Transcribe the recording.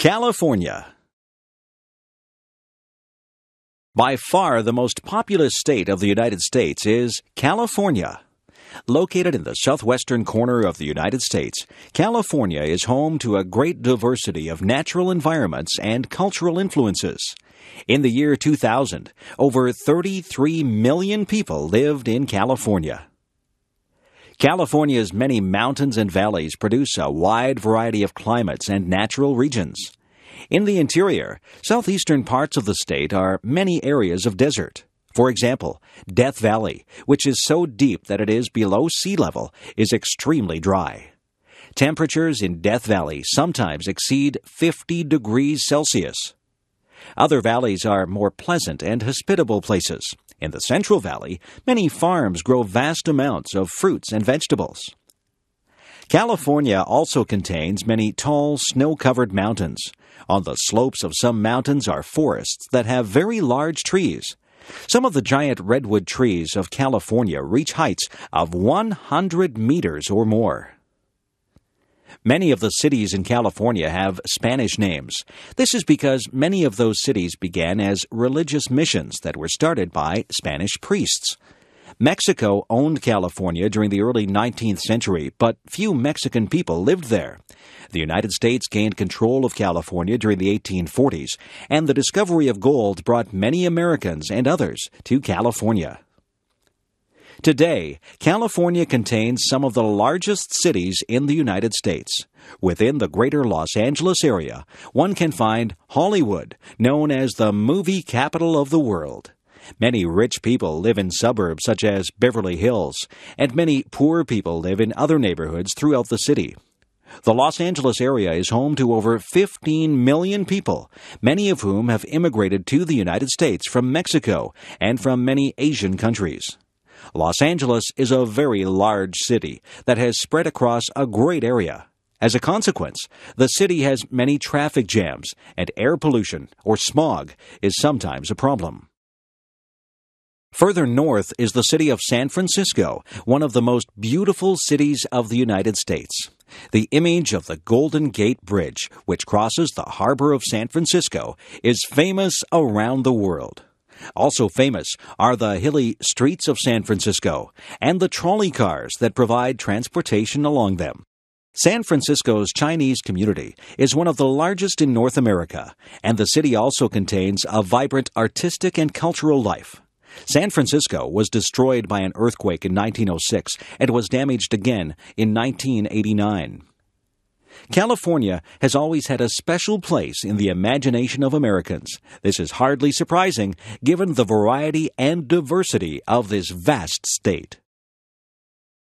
California. By far the most populous state of the United States is California. Located in the southwestern corner of the United States, California is home to a great diversity of natural environments and cultural influences. In the year 2000, over 33 million people lived in California. California's many mountains and valleys produce a wide variety of climates and natural regions. In the interior, southeastern parts of the state are many areas of desert. For example, Death Valley, which is so deep that it is below sea level, is extremely dry. Temperatures in Death Valley sometimes exceed 50 degrees Celsius. Other valleys are more pleasant and hospitable places. In the Central Valley, many farms grow vast amounts of fruits and vegetables. California also contains many tall, snow-covered mountains. On the slopes of some mountains are forests that have very large trees. Some of the giant redwood trees of California reach heights of 100 meters or more. Many of the cities in California have Spanish names. This is because many of those cities began as religious missions that were started by Spanish priests. Mexico owned California during the early 19th century, but few Mexican people lived there. The United States gained control of California during the 1840s, and the discovery of gold brought many Americans and others to California. Today, California contains some of the largest cities in the United States. Within the greater Los Angeles area, one can find Hollywood, known as the movie capital of the world. Many rich people live in suburbs such as Beverly Hills, and many poor people live in other neighborhoods throughout the city. The Los Angeles area is home to over 15 million people, many of whom have immigrated to the United States from Mexico and from many Asian countries. Los Angeles is a very large city that has spread across a great area. As a consequence, the city has many traffic jams, and air pollution, or smog, is sometimes a problem. Further north is the city of San Francisco, one of the most beautiful cities of the United States. The image of the Golden Gate Bridge, which crosses the harbor of San Francisco, is famous around the world. Also famous are the hilly streets of San Francisco and the trolley cars that provide transportation along them. San Francisco's Chinese community is one of the largest in North America, and the city also contains a vibrant artistic and cultural life. San Francisco was destroyed by an earthquake in 1906 and was damaged again in 1989. California has always had a special place in the imagination of Americans. This is hardly surprising, given the variety and diversity of this vast state.